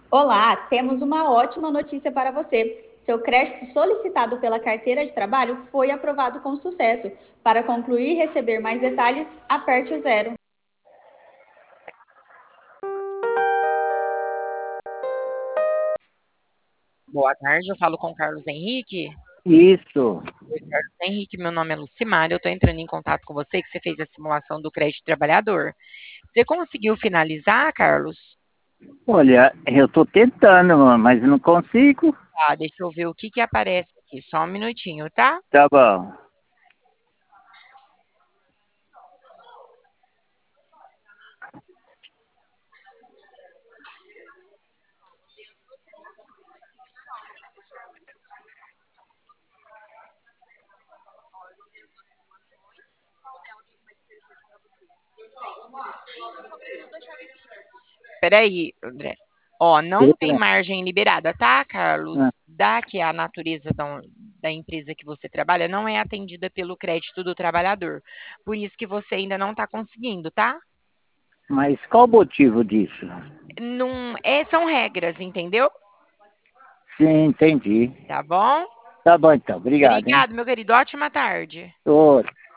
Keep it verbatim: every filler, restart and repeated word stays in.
Olá, temos uma ótima notícia para você. Seu crédito solicitado pela carteira de trabalho foi aprovado com sucesso. Para concluir e receber mais detalhes, aperte o zero. Boa tarde, eu falo com o Carlos Henrique. Isso. Oi, Carlos Henrique, meu nome é Lucimar, eu estou entrando em contato com você que você fez a simulação do crédito trabalhador. Você conseguiu finalizar, Carlos? Olha, eu tô tentando, mas não consigo. Tá, deixa eu ver o que que aparece aqui, só um minutinho, tá? Tá bom. Peraí, André. Ó, não tem Beleza. margem liberada, tá, Ah, Carlos? Da que a natureza da, da empresa que você trabalha não é atendida pelo crédito do trabalhador. Por isso que você ainda não está conseguindo, tá? mas qual o motivo disso? Não, é, são regras, entendeu? Sim, entendi. Tá bom? Tá bom então, obrigado, hein? Obrigado, meu querido. Ótima tarde. Outro.